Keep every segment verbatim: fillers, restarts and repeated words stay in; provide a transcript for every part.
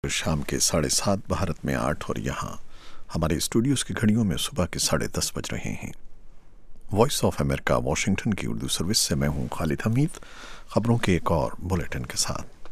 شام کے ساڑھے سات بھارت میں آٹھ اور یہاں ہمارے اسٹوڈیوز کی گھڑیوں میں صبح کے ساڑھے دس بج رہے ہیں۔ وائس آف امریکہ واشنگٹن کی اردو سروس سے میں ہوں خالد حمید، خبروں کے ایک اور بلیٹن کے ساتھ۔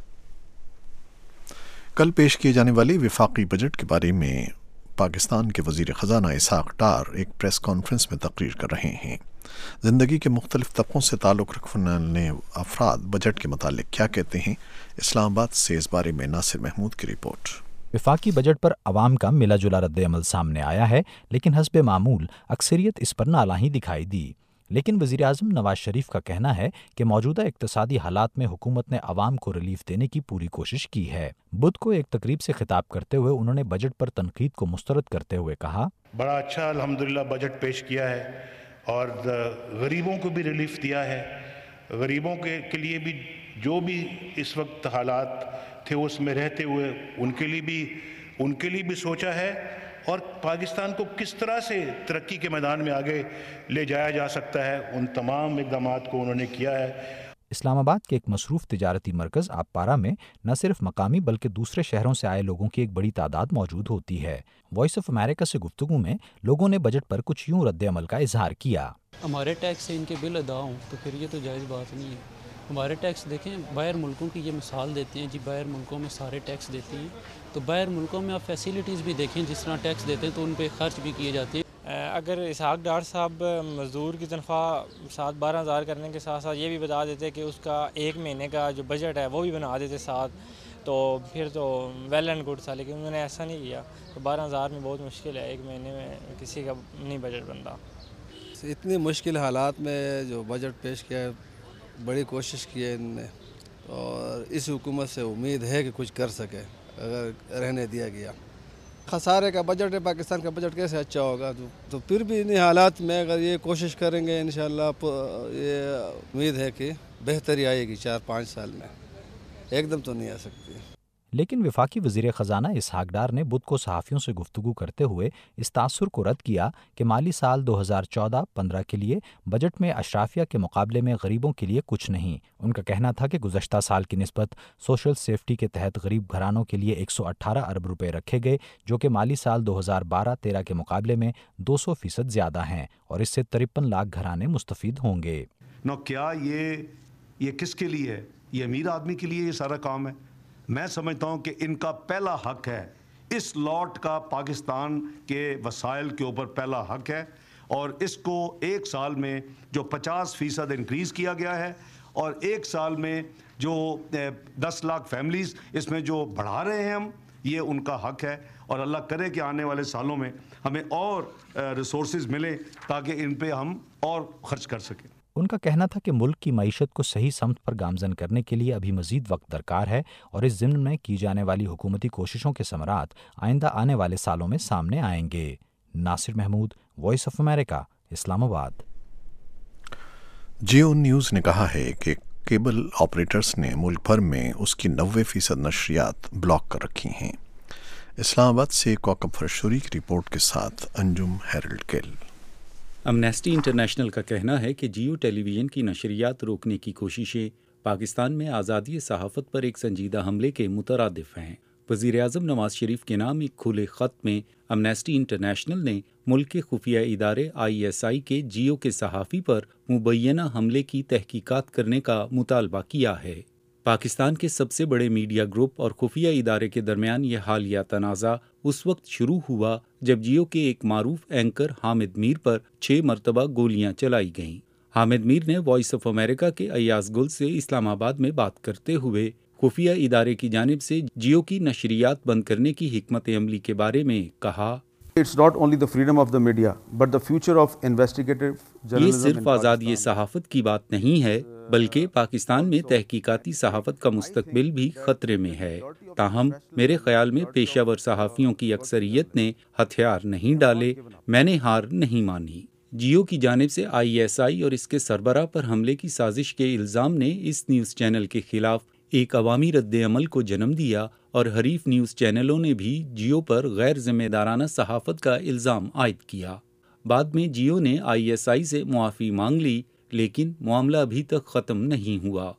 کل پیش کیے جانے والے وفاقی بجٹ کے بارے میں پاکستان کے وزیر خزانہ اسحاق ڈار ایک پریس کانفرنس میں تقریر کر رہے ہیں۔ زندگی کے مختلف طبقوں سے تعلق رکھنے والے افراد بجٹ کے متعلق کیا کہتے ہیں، اسلام آباد سے اس بارے میں ناصر محمود کی رپورٹ۔ وفاقی بجٹ پر عوام کا ملا جلا رد عمل سامنے آیا ہے، لیکن حسب معمول اکثریت اس پر نالاں ہی دکھائی دی۔ لیکن وزیراعظم نواز شریف کا کہنا ہے کہ موجودہ اقتصادی حالات میں حکومت نے عوام کو ریلیف دینے کی پوری کوشش کی ہے۔ بدھ کو ایک تقریب سے خطاب کرتے ہوئے انہوں نے بجٹ پر تنقید کو مسترد کرتے ہوئے کہا، بڑا اچھا الحمدللہ بجٹ پیش کیا ہے اور غریبوں کو بھی ریلیف دیا ہے۔ غریبوں کے کے لیے بھی جو بھی اس وقت حالات تھے اس میں رہتے ہوئے ان کے لیے بھی ان کے لیے بھی سوچا ہے، اور پاکستان کو کس طرح سے ترقی کے میدان میں آگے لے جایا جا سکتا ہے، ان تمام اقدامات کو انہوں نے کیا ہے۔ اسلام آباد کے ایک مصروف تجارتی مرکز آپ پارا میں نہ صرف مقامی بلکہ دوسرے شہروں سے آئے لوگوں کی ایک بڑی تعداد موجود ہوتی ہے۔ وائس آف امریکہ سے گفتگو میں لوگوں نے بجٹ پر کچھ یوں رد عمل کا اظہار کیا۔ ہمارے ٹیکس سے ان کے بل ادا ہوں تو پھر یہ تو جائز بات نہیں ہے۔ ہمارے ٹیکس دیکھیں، باہر ملکوں کی یہ مثال دیتے ہیں، جی باہر ملکوں میں سارے ٹیکس دیتے ہیں، تو باہر ملکوں میں آپ فیسیلیٹیز بھی دیکھیں، جس طرح ٹیکس دیتے ہیں تو ان پہ خرچ بھی کیے جاتے ہیں۔ اگر اسحاق ڈار صاحب مزدور کی تنخواہ سات بارہ ہزار کرنے کے ساتھ ساتھ یہ بھی بتا دیتے کہ اس کا ایک مہینے کا جو بجٹ ہے وہ بھی بنا دیتے ساتھ، تو پھر تو ویل اینڈ گڈ تھا، لیکن انہوں نے ایسا نہیں کیا۔ تو بارہ ہزار میں بہت مشکل ہے، ایک مہینے میں کسی کا نہیں بجٹ بنتا۔ اتنی مشکل حالات میں جو بجٹ پیش کیا ہے، بڑی کوشش کی ہے انہوں نے، اور اس حکومت سے امید ہے کہ کچھ کر سکے اگر رہنے دیا گیا۔ خسارے کا بجٹ ہے، پاکستان کا بجٹ کیسے اچھا ہوگا؟ تو پھر بھی انہیں حالات میں اگر یہ کوشش کریں گے انشاءاللہ یہ امید ہے کہ بہتری آئے گی چار پانچ سال میں، ایک دم تو نہیں آ سکتی۔ لیکن وفاقی وزیر خزانہ اسحاق ڈار نے بدھ کو صحافیوں سے گفتگو کرتے ہوئے اس تاثر کو رد کیا کہ مالی سال دو ہزار چودہ پندرہ کے لیے بجٹ میں اشرافیہ کے مقابلے میں غریبوں کے لیے کچھ نہیں۔ ان کا کہنا تھا کہ گزشتہ سال کی نسبت سوشل سیفٹی کے تحت غریب گھرانوں کے لیے ایک سو اٹھارہ ارب روپے رکھے گئے، جو کہ مالی سال دو ہزار بارہ تیرہ کے مقابلے میں دو سو فیصد زیادہ ہیں، اور اس سے ترپن لاکھ گھرانے مستفید ہوں گے۔ نو کیا یہ یہ کس کے لیے ہے؟ یہ امیر آدمی کے لیے یہ سارا کام ہے؟ میں سمجھتا ہوں کہ ان کا پہلا حق ہے، اس لاٹ کا پاکستان کے وسائل کے اوپر پہلا حق ہے، اور اس کو ایک سال میں جو پچاس فیصد انکریز کیا گیا ہے، اور ایک سال میں جو دس لاکھ فیملیز اس میں جو بڑھا رہے ہیں ہم، یہ ان کا حق ہے، اور اللہ کرے کہ آنے والے سالوں میں ہمیں اور ریسورسز ملیں تاکہ ان پہ ہم اور خرچ کر سکیں۔ ان کا کہنا تھا کہ ملک کی معیشت کو صحیح سمت پر گامزن کرنے کے لیے ابھی مزید وقت درکار ہے، اور اس ضمن میں کی جانے والی حکومتی کوششوں کے ثمرات آئندہ آنے والے سالوں میں سامنے آئیں گے۔ Nasir Mahmood, Voice of America, Islamabad. Geo news نے کہا ہے کہ کیبل آپریٹرز نے ملک بھر میں اس کی نوے فیصد نشریات بلاک کر رکھی ہیں۔ اسلام آباد سے کوکب فرشوری کی رپورٹ کے ساتھ Anjum Harold Gill. Amnesty International کا کہنا ہے کہ جیو ٹیلی ویژن کی نشریات روکنے کی کوششیں پاکستان میں آزادی صحافت پر ایک سنجیدہ حملے کے مترادف ہیں۔ وزیر اعظم نواز شریف کے نام ایک کھلے خط میں امنیسٹی انٹرنیشنل نے ملک کے خفیہ ادارے آئی ایس آئی کے جیو کے صحافی پر مبینہ حملے کی تحقیقات کرنے کا مطالبہ کیا ہے۔ پاکستان کے سب سے بڑے میڈیا گروپ اور خفیہ ادارے کے درمیان یہ حالیہ تنازع اس وقت شروع ہوا جب جیو کے ایک معروف اینکر حامد میر پر چھ مرتبہ گولیاں چلائی گئیں۔ حامد میر نے وائس آف امریکہ کے ایاز گل سے اسلام آباد میں بات کرتے ہوئے خفیہ ادارے کی جانب سے جیو کی نشریات بند کرنے کی حکمت عملی کے بارے میں کہا، It's not only the freedom of the media, but the future of investigative journalism. یہ صرف آزادی صحافت کی بات نہیں ہے، بلکہ پاکستان میں تحقیقاتی صحافت کا مستقبل بھی خطرے میں ہے۔ تاہم میرے خیال میں پیشہ ور صحافیوں کی اکثریت نے ہتھیار نہیں ڈالے، میں نے ہار نہیں مانی۔ جیو کی جانب سے آئی ایس آئی اور اس کے سربراہ پر حملے کی سازش کے الزام نے اس نیوز چینل کے خلاف ایک عوامی رد عمل کو جنم دیا، اور حریف نیوز چینلوں نے بھی جیو پر غیر ذمہ دارانہ صحافت کا الزام عائد کیا۔ بعد میں جیو نے آئی ایس آئی سے معافی مانگ لی، لیکن معاملہ ابھی تک ختم نہیں ہوا۔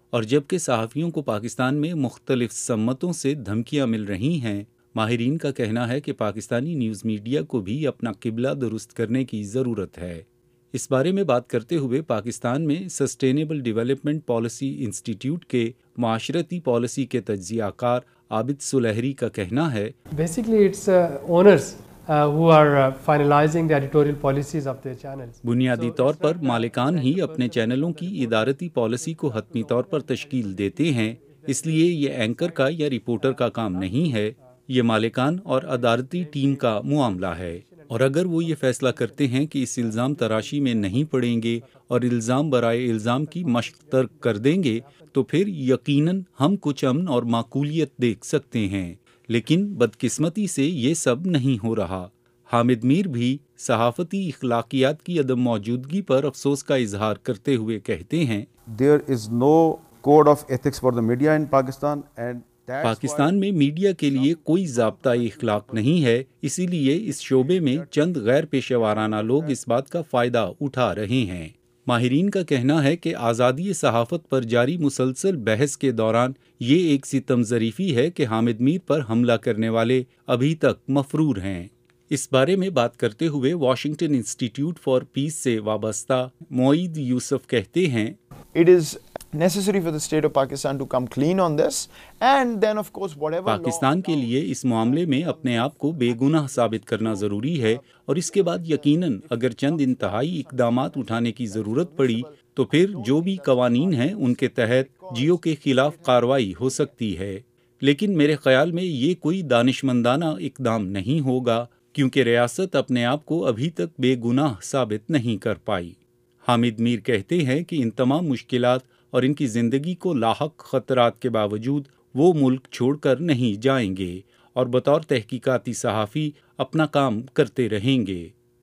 اور جبکہ صحافیوں کو پاکستان میں مختلف سمتوں سے دھمکیاں مل رہی ہیں، ماہرین کا کہنا ہے کہ پاکستانی نیوز میڈیا کو بھی اپنا قبلہ درست کرنے کی ضرورت ہے۔ اس بارے میں بات کرتے ہوئے پاکستان میں سسٹینیبل ڈیولپمنٹ پالیسی انسٹی ٹیوٹ کے معاشرتی پالیسی کے تجزیہ کار عابد سلیحری کا کہنا ہے، basically it's owners who are uh, finalizing the editorial policies of their channels. بنیادی طور پر مالکان ہی اپنے چینلوں کی ادارتی پالیسی کو حتمی طور پر تشکیل دیتے ہیں، اس لیے یہ اینکر کا یا رپورٹر کا کام نہیں ہے، یہ مالکان اور ادارتی ٹیم کا معاملہ ہے۔ اور اگر وہ یہ فیصلہ کرتے ہیں کہ اس الزام تراشی میں نہیں پڑیں گے اور الزام برائے الزام کی مشق ترک کر دیں گے تو پھر یقیناً ہم کچھ امن اور معقولیت دیکھ سکتے ہیں، لیکن بدقسمتی سے یہ سب نہیں ہو رہا۔ حامد میر بھی صحافتی اخلاقیات کی عدم موجودگی پر افسوس کا اظہار کرتے ہوئے کہتے ہیں، There is no code of ethics for the media in Pakistan and Pakistan میں میڈیا کے لیے کوئی ضابطۂ اخلاق نہیں ہے، اسی لیے اس شعبے میں چند غیر پیشہ ورانہ لوگ اس بات کا فائدہ اٹھا رہے ہیں۔ ماہرین کا کہنا ہے کہ آزادی صحافت پر جاری مسلسل بحث کے دوران یہ ایک ستم ظریفی ہے کہ حامد میر پر حملہ کرنے والے ابھی تک مفرور ہیں۔ اس بارے میں بات کرتے ہوئے واشنگٹن انسٹی ٹیوٹ فار پیس سے وابستہ معید یوسف کہتے ہیں، It is necessary for the state of Pakistan to come clean on this and then of course whatever Pakistan کے لیے اس معاملے میں اپنے آپ کو بے گناہ ثابت کرنا ضروری ہے، اور اس کے بعد یقیناً اگر چند انتہائی اقدامات اٹھانے کی ضرورت پڑی تو پھر جو بھی قوانین ہیں ان کے تحت جیو کے خلاف کارروائی ہو سکتی ہے، لیکن میرے خیال میں یہ کوئی دانشمندانہ اقدام نہیں ہوگا کیونکہ ریاست اپنے آپ کو ابھی تک بے گناہ ثابت نہیں کر پائی۔ حامد میر کہتے ہیں کہ ان تمام مشکلات اور ان کی زندگی کو لاحق خطرات کے باوجود وہ ملک چھوڑ کر نہیں جائیں گے اور بطور تحقیقاتی صحافی اپنا کام کرتے رہیں گے۔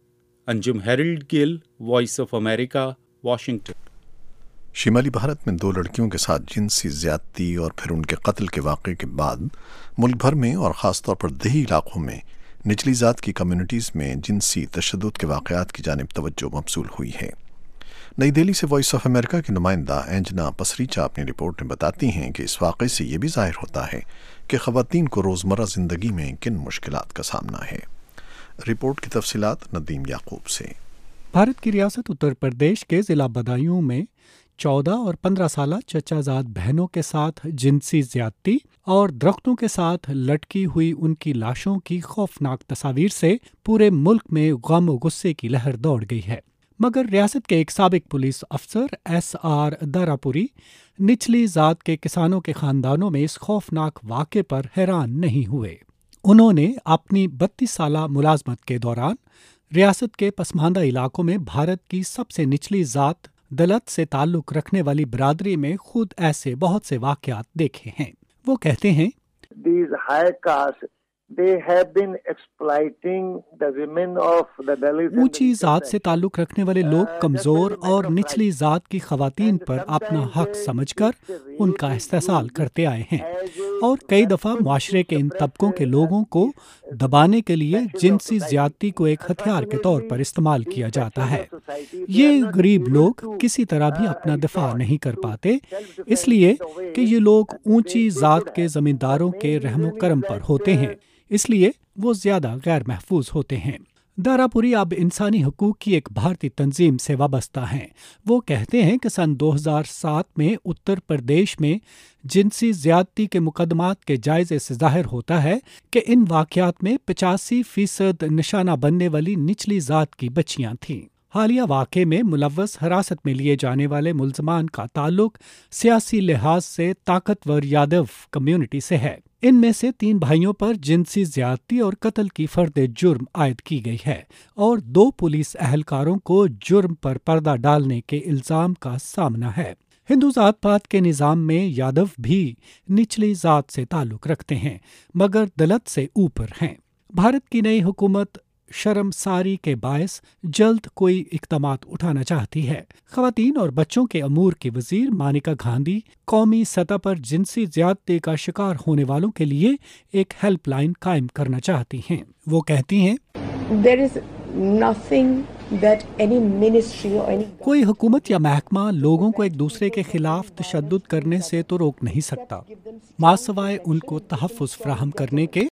Anjum Harold Gill, Voice of America, Washington. شمالی بھارت میں دو لڑکیوں کے ساتھ جنسی زیادتی اور پھر ان کے قتل کے واقعے کے بعد ملک بھر میں اور خاص طور پر دیہی علاقوں میں نچلی ذات کی کمیونٹیز میں جنسی تشدد کے واقعات کی جانب توجہ مبذول ہوئی ہے۔ نئی دہلی سے وائس آف امریکہ کی نمائندہ اینجنا پسریچا اپنی رپورٹ میں بتاتی ہیں کہ اس واقعے سے یہ بھی ظاہر ہوتا ہے کہ خواتین کو روزمرہ زندگی میں کن مشکلات کا سامنا ہے۔ رپورٹ کی تفصیلات ندیم یعقوب سے۔ بھارت کی ریاست اتر پردیش کے ضلع بدایوں میں چودہ اور پندرہ سالہ چچا زاد بہنوں کے ساتھ جنسی زیادتی اور درختوں کے ساتھ لٹکی ہوئی ان کی لاشوں کی خوفناک تصاویر سے پورے ملک میں غم و غصے کی لہر دوڑ گئی ہے، مگر ریاست کے ایک سابق پولیس افسر ایس آر داراپوری نچلی ذات کے کسانوں کے خاندانوں میں اس خوفناک واقعے پر حیران نہیں ہوئے۔ انہوں نے اپنی بتیس سالہ ملازمت کے دوران ریاست کے پسماندہ علاقوں میں بھارت کی سب سے نچلی ذات دلت سے تعلق رکھنے والی برادری میں خود ایسے بہت سے واقعات دیکھے ہیں۔ وہ کہتے ہیں، اونچی ذات سے تعلق رکھنے والے لوگ کمزور اور نچلی ذات کی خواتین پر اپنا حق سمجھ کر ان کا استحصال کرتے آئے ہیں، اور کئی دفعہ معاشرے کے ان طبقوں کے لوگوں کو دبانے کے لیے جنسی زیادتی کو ایک ہتھیار کے طور پر استعمال کیا جاتا ہے۔ یہ غریب لوگ کسی طرح بھی اپنا دفاع نہیں کر پاتے، اس لیے کہ یہ لوگ اونچی ذات کے زمینداروں کے رحم و کرم پر ہوتے ہیں، اس لیے وہ زیادہ غیر محفوظ ہوتے ہیں۔ داراپوری اب انسانی حقوق کی ایک بھارتی تنظیم سے وابستہ ہیں۔ وہ کہتے ہیں کہ سن دو ہزار سات میں اتر پردیش میں جنسی زیادتی کے مقدمات کے جائزے سے ظاہر ہوتا ہے کہ ان واقعات میں پچاسی فیصد نشانہ بننے والی نچلی ذات کی بچیاں تھیں۔ حالیہ واقعے میں ملوث حراست میں لیے جانے والے ملزمان کا تعلق سیاسی لحاظ سے طاقتور یادو کمیونٹی سے ہے۔ ان میں سے تین بھائیوں پر جنسی زیادتی اور قتل کی فرد جرم عائد کی گئی ہے، اور دو پولیس اہلکاروں کو جرم پر پردہ ڈالنے کے الزام کا سامنا ہے۔ ہندو ذات پات کے نظام میں یادو بھی نچلی ذات سے تعلق رکھتے ہیں، مگر دلت سے اوپر ہیں۔ بھارت کی نئی حکومت شرم ساری کے باعث جلد کوئی اقدامات اٹھانا چاہتی ہے۔ خواتین اور بچوں کے امور کی وزیر مانیکا گاندھی قومی سطح پر جنسی زیادتی کا شکار ہونے والوں کے لیے ایک ہیلپ لائن قائم کرنا چاہتی ہیں۔ وہ کہتی ہیں، There is کوئی حکومت یا محکمہ لوگوں کو ایک دوسرے کے خلاف تشدد کرنے سے تو روک نہیں سکتا، ماں سوائے ان کو تحفظ فراہم کرنے کے